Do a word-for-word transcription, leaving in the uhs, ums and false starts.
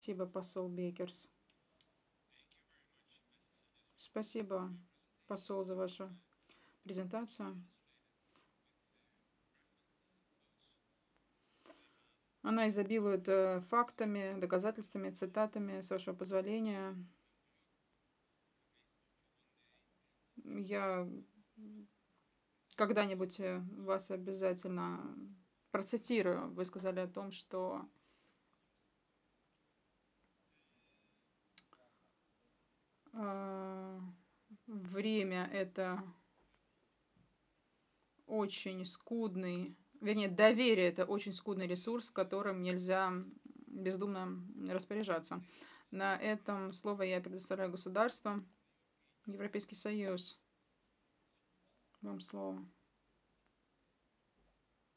Спасибо, посол Бекерс. Спасибо, посол, за вашу презентацию. Она изобилует э, фактами, доказательствами, цитатами, с вашего позволения. Я когда-нибудь э, вас обязательно процитирую. Вы сказали о том, что э, время — это очень скудный, вернее, доверие — это очень скудный ресурс, которым нельзя бездумно распоряжаться. На этом слово я предоставляю государствам. Европейский Союз. Вам слово.